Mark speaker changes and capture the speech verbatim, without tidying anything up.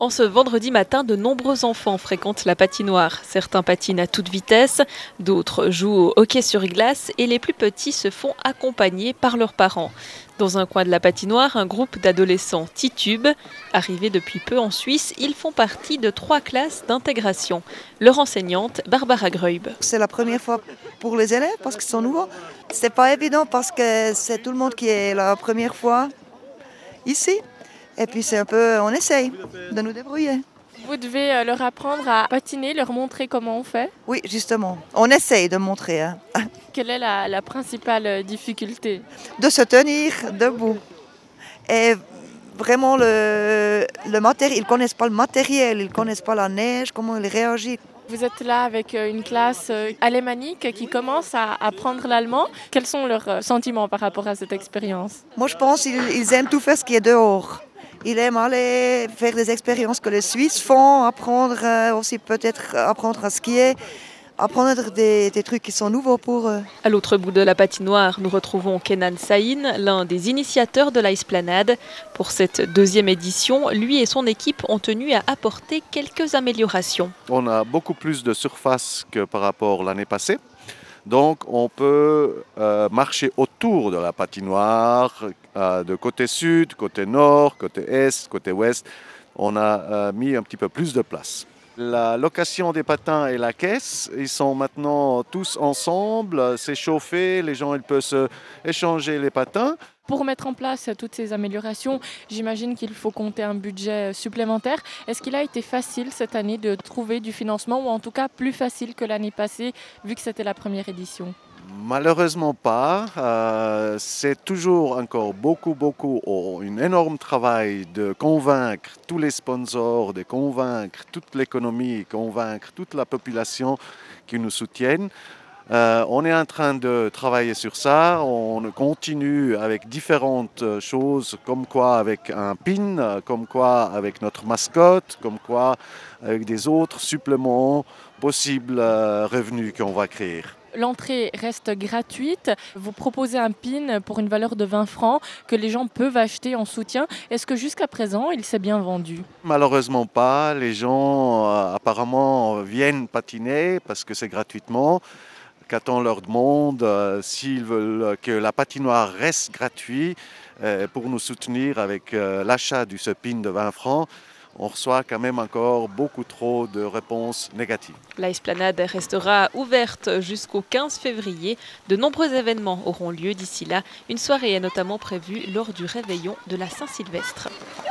Speaker 1: En ce vendredi matin, de nombreux enfants fréquentent la patinoire. Certains patinent à toute vitesse, d'autres jouent au hockey sur glace et les plus petits se font accompagner par leurs parents. Dans un coin de la patinoire, un groupe d'adolescents titube. Arrivés depuis peu en Suisse, ils font partie de trois classes d'intégration. Leur enseignante, Barbara Greub.
Speaker 2: C'est la première fois pour les élèves parce qu'ils sont nouveaux. C'est pas évident parce que c'est tout le monde qui est la première fois ici. Et puis c'est un peu, on essaye de nous débrouiller.
Speaker 3: Vous devez leur apprendre à patiner, leur montrer comment on fait.
Speaker 2: Oui, justement, on essaye de montrer. Hein.
Speaker 3: Quelle est la, la principale difficulté?
Speaker 2: De se tenir debout. Et vraiment, le, le matériel, ils ne connaissent pas le matériel, ils ne connaissent pas la neige, comment il réagit.
Speaker 3: Vous êtes là avec une classe alémanique qui commence à apprendre l'allemand. Quels sont leurs sentiments par rapport à cette expérience?
Speaker 2: Moi, je pense qu'ils ils aiment tout faire ce qui est dehors. Ils aiment aller faire des expériences que les Suisses font, apprendre aussi peut-être apprendre à skier, apprendre des, des trucs qui sont nouveaux pour eux.
Speaker 1: À l'autre bout de la patinoire, nous retrouvons Kenan Saïn, l'un des initiateurs de l'Esplanade. Pour cette deuxième édition, lui et son équipe ont tenu à apporter quelques améliorations.
Speaker 4: On a beaucoup plus de surface que par rapport à l'année passée. Donc on peut euh, marcher autour de la patinoire, euh, de côté sud, côté nord, côté est, côté ouest. On a euh, mis un petit peu plus de place. La location des patins et la caisse, ils sont maintenant tous ensemble, c'est chauffé, les gens ils peuvent se échanger les patins.
Speaker 3: Pour mettre en place toutes ces améliorations, j'imagine qu'il faut compter un budget supplémentaire. Est-ce qu'il a été facile cette année de trouver du financement ou en tout cas plus facile que l'année passée vu que c'était la première édition?
Speaker 4: Malheureusement pas. Euh, c'est toujours encore beaucoup, beaucoup, oh, un énorme travail de convaincre tous les sponsors, de convaincre toute l'économie, convaincre toute la population qui nous soutiennent. Euh, on est en train de travailler sur ça, on continue avec différentes choses, comme quoi avec un pin, comme quoi avec notre mascotte, comme quoi avec des autres suppléments possibles euh, revenus qu'on va créer.
Speaker 3: L'entrée reste gratuite. Vous proposez un pin pour une valeur de vingt francs que les gens peuvent acheter en soutien. Est-ce que jusqu'à présent, il s'est bien vendu?
Speaker 4: Malheureusement pas. Les gens euh, apparemment viennent patiner parce que c'est gratuitement. Quand on leur demande euh, s'ils veulent que la patinoire reste gratuite euh, pour nous soutenir avec euh, l'achat du ce pin de vingt francs, on reçoit quand même encore beaucoup trop de réponses négatives.
Speaker 1: L'Esplanade restera ouverte jusqu'au quinze février. De nombreux événements auront lieu d'ici là. Une soirée est notamment prévue lors du réveillon de la Saint-Sylvestre.